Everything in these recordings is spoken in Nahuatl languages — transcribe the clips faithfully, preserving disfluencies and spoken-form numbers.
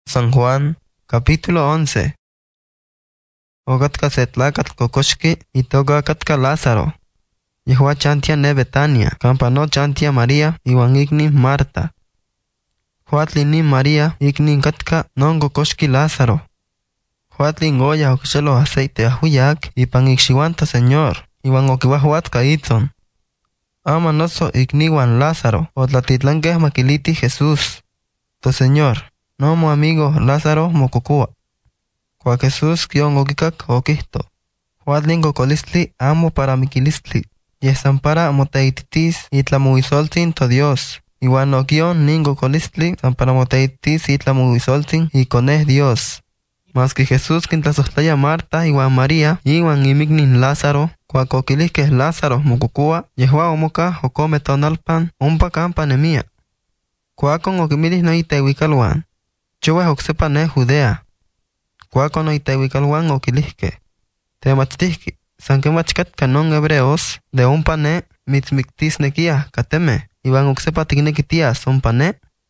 San Juan, capítulo once. Ogatka se tlacatl cocoxqui itoka katka Lázaro. Yehua chantia ne Betania, campa no chantia María iwan ikni Marta. Juatli ni María ikni katka non cocoxqui Lázaro. Juatli ngoya okixelo aceite ahuyak ipan ikxiwanta Señor, iwan okiwahuatka itzon. Ama noso ikniwan Lázaro, otlatitlankeh makiliti Jesús. To Señor, no mo amigo Lázaro mokokua. Kwa Jesús kion okikak okihto. Juatlin kokolistli amo para mikilistli. Yesan para moteititis itlamuisoltin to Dios. Iwan okion nin kokolistli san para moteititis itlamuisoltin ikoneh Dios. Mas que Jesús quintlasohtaya Marta iwan María iwan imiknin Lázaro. Kwa kokilihkeh Lázaro mokokua, yehua omoka okome tonalpan ompa kampa nemia. Kuakon okimilih no iteuikalwan. Choweh oksepa ne Judea. Kuakon no iteuikalwan okilihke. Temachtihki, san kemachkatka non hebreos, de ompa ne mitzmiktisnekiah kateme, iwan oksepa tiknekitias ompa ne.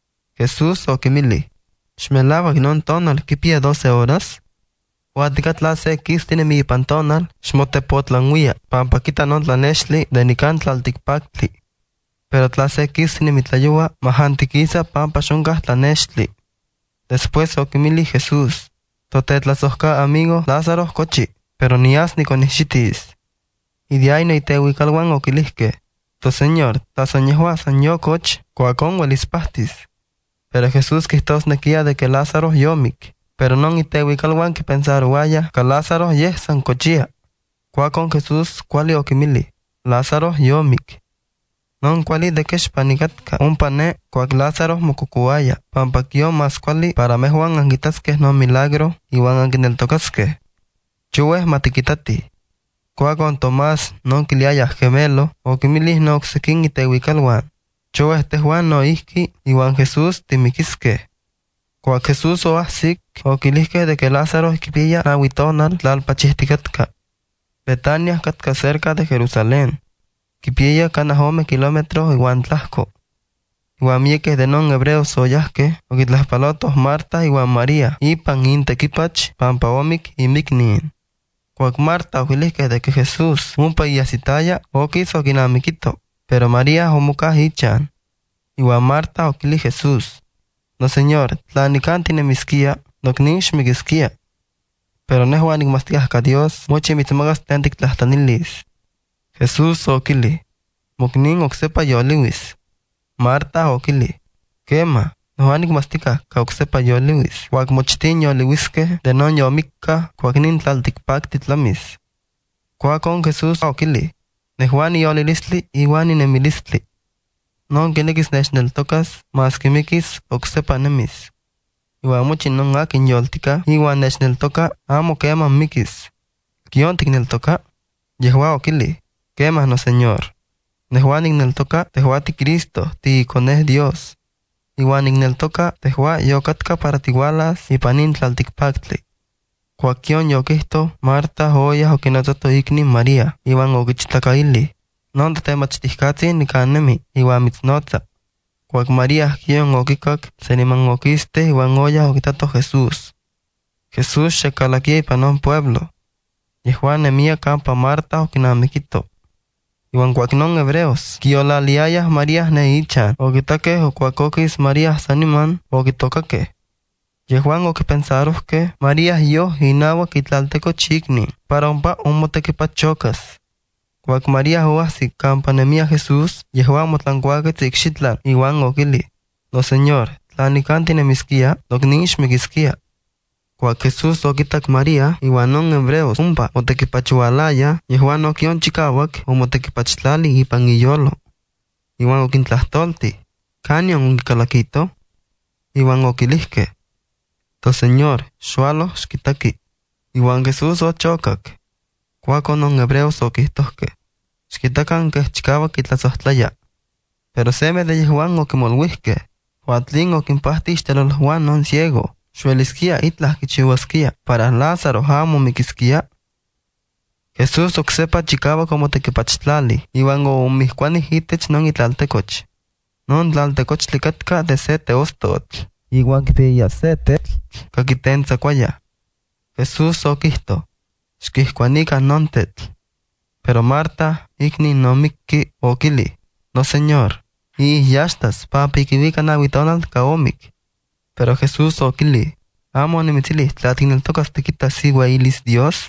Jesús okimilih. Xmelawak non tonal kipia doce horas. Huatikatla se kistinemi ipan tonal, xmotepotlanwia, pampa kita non tlanexli de nikan tlaltikpaktli. Pero tla se kistinemi tlayua, mahantikisa pampa xonkah tlanexli. Después okimili Jesús, totetlasohka amigo Lázaro kochi, pero nias nikonixxitis. Y de ahí no iteuikalwan okilihke, to Señor, tasonyehua san yo koch, kuakon uelispahtis. Pero Jesús kihtosnekia de que Lázaro yomik, pero non iteuikalwan kipensaruaya ka Lázaro yeh san kochia. Kuakon Jesús kuali okimili, Lázaro yomik. Non kuali de kexpanikatka ompa ne kuak Lázaro mokokuaya, pampa kion mas kuali para mehuan ankitaskeh non milagro iwan ankineltokaskeh. Choweh matikitati. Kuakon Tomás non kiliayah gemelo okimilih no oksekin iteuikalwan. Choweh tehuan no ihki iwan Jesús timikiskeh. Kuak Jesús oahsik okilihkeh de que Lázaro kipiya nawi tonal tlalpachihtikatka. Betania katka cerca de Jerusalén. Kipiya kanahome kilómetros iwan tlahko. Iwan miekeh de non hebreos oyahkeh okitlahpalotoh Marta iwan María ipan intekipach pampa omik imiknin. Kuak Marta okilihkeh de que Jesús umpa iyasitaya okis okinamikito, pero María omokah ichan. Iwan Marta okilih Jesús, no Señor, tla nikan tinemiskia, noknin xmikiskia. Pero nehuan nikmastiah ka Dios mochi mitzmagas tlen tiktlahtanilis. Jesús okili, moknin oksepa yoliwis. Marta okili, kema, nohan nikmastika ka oksepa yoliwis. Kuak mochtin yoliwiske de non yomikka kuak nin tlaltikpakti tlamis. Kuakon Jesús okili, nehuan yolilistli iwan inemilistli. Non kinekis nechneltokas, mas kimikis oksepa nemis. Iwan mochi non akin yoltika iwan nechneltoka amo keman mikis. Kion tikneltoka? Yehua okili, kema no Señor. Nehuan nikneltoka tehua ti Cristo, ti ikoneh Dios. Iwan nikneltoka tehua yokatka para tiwalas ipan nin tlaltikpaktli. Kuak kion yokihto, Marta oyah okinotzoto ikni María, iwan okichitlakaili. Non totemachtihkatzin nikan nemi, iwan mitznotza. Kuak María kion okikak, seniman okiste iwan oyah okitato Jesús. Jesús xekalakia ipan non pueblo. Yehua nemia kampa Marta okinamikito. Iwan kuak non hebreos, kiolaliayah María ne ichan, okitakeh o kuak okis María saniman, okitokakeh. Yehuan okipensarohkeh María yo inawak itlalteko chikni, para ompa omotekipachokas. Kuak María oahsik kampa nemia Jesús, yehuan motlankuaketz ikxitlan iwan okili, no Señor, tla nikan tinemiskia, noknin xmikiskia. Kuak Jesús okitak María iwan non hebreos ompa otekipachualaya, yehuan okion chikawak omotekipachtlali ipan iyolo. Iwan okintlahtolti, kanion onkikalakito? Iwan okilihke, to Señor, xualo xkitaki. Iwan Jesús ochokak. Kuakon non hebreos okihtohke, xkitakan keh chikawak kitlasohtlaya. Pero seme de yehuan okimolwihke, huatlin okinpahti ixtelolhuan non ciego, xueliskia itlah kichiuaskia, para Lázaro amo mikiskia. Jesús oksepa chikawak omotekipachtlali, iwan omihkuanih itech non itlaltekoch. Non tlaltekochtli katka de se teostotl. Iguan kipia se tetl kakitensa kuaya. Jesús okisto, xkihkuanika non tetl. Pero Marta, ikni nomikki okili, no señor, y yastas papi kiwika nawitonal kaomik. Pero Jesús okili, amo nimitzili tlatineltokas tikita siwailis Dios.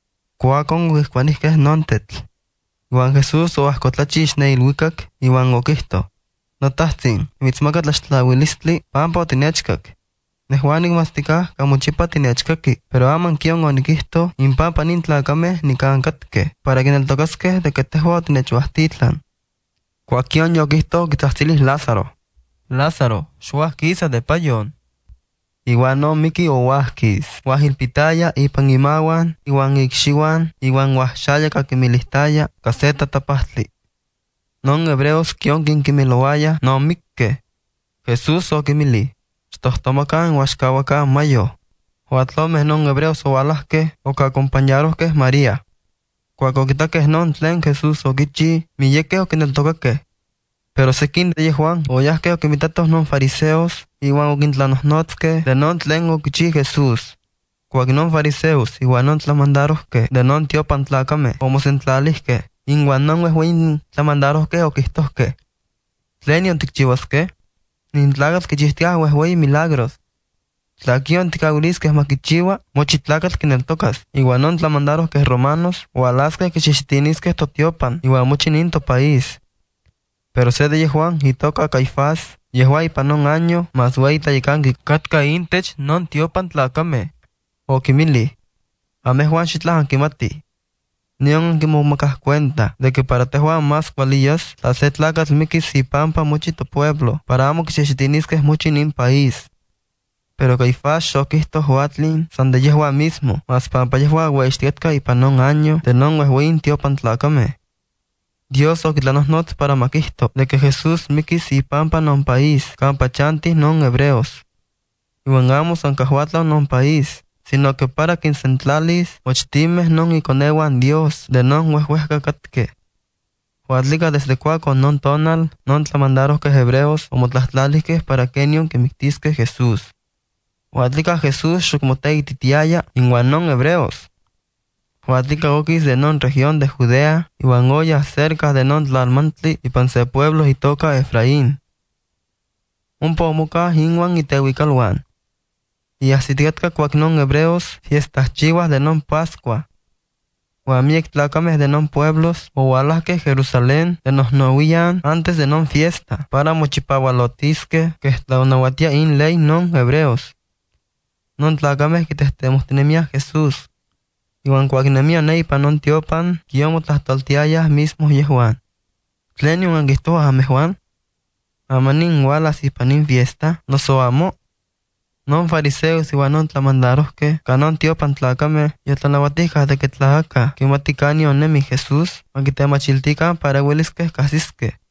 Kuakon wihkuanikeh non tetl. Iwan Jesús oahkotlachix ne ilwikak, iwan okisto, notahtzin, mitzmaka tlaxtlawilistli pampa otinechkak. Nehuanik mastika kamochipa tinechkaki, pero aman kion onikihto impampa nin tlakameh nikankatke, para kineltokaskeh de que tehua otinechwahtitlan. Kuakion yokihto kitahtsilis Lázaro. Lázaro, xuahkisa de payon. Iwan no miki owahkis, wahilpitaya ipan imawan, iwan ikxiwan, iwan wahxaya kakimilistaya, kaseta tapahtli. Non hebreos kion kinkimilowaya no mikke. Jesús okimili, xtohtomakan waxkawakan mayo. Huatlomeh non hebreos owalahkeh okakompañarohkeh María. Kuakokitakeh non tlen Jesús okichi, miyekeh okineltokakeh. Pero sekin de yehuan oyahkeh okimitatoh non fariseos, iwan okintlanohnotzkeh de non tlen okichi Jesús. Kuak non fariseos iwan non tlamandarohkeh de non tiopan tlakameh omosentlalihkeh, inwan non wehwein tlamandarohkeh okihtohkeh, ¿tlenion tikchiuaskeh? Nin tlakatl kichihtiah wehweyi milagros. Tla kion tikawiliskeh makichiua, mochi tlakatl kineltokas, iwan non tlamandarohkeh romanos ualaskeh kichixtiniskeh totiopan iwan mochi nin topaís. Pero se de yehuan itoka Caifás, yehua ipan non año mas weyi tlayekanki katka intech non tiopan tlakameh. Okimili, amehuan xitlah ankimati. Nion ankimomakah cuenta de que para tehuan mas kualiyas tla se tlakatl mikis ipampa mochi topueblo para amo kichixtiniskeh mochi nin país. Pero Caifás xokihto huatlin san de yehua mismo, mas pampa yehua weixtietka ipan non año de non wehwein tiopan tlakameh. Dios okitlanohnotz para makihto de que Jesús mikis ipampa non país kampa chantih non hebreos. Iwan amo san kahuatlan non país, sino que para kinsentlalis ochtimeh non ikonewan Dios de non wehwehkakatkeh. Huatlika desde kuakon non tonal, non tlamandarohkeh hebreos omotlahtlalihkeh para kenion kimiktiskeh Jesús. Huatlika Jesús xokmoteititiaya inwan non hebreos. Huatlika okis de non región de Judea, iwan oyah cerca de non tlalmantli ipan se pueblo itoka Efraín. Ompa omokah inwan iteuikalwan. Iahsitikatka kuak non hebreos fiestahchiuah de non Pascua. Uan miek tlakameh de non pueblos owalahkeh Jerusalén de nohnowian antes de non fiesta para mochipawalotiskeh keh tlaonawatia in ley non hebreos. Non tlakameh kitehtemostinemiah Jesús. Iwan kuak nemia ne ipan non tiopan, kion motlahtoltiayah mismo yehuan. ¿Tlenion ankihtoah amehuan? Amanin walas ipan nin fiesta, noso amo? Non fariseos iwan non tlamandarohkeh ka non tiopan tlakameh yotlanawatihkah de que tlahakah kimati kanion nemi Jesús, makitemachiltikan para ueliskeh kahsiskeh.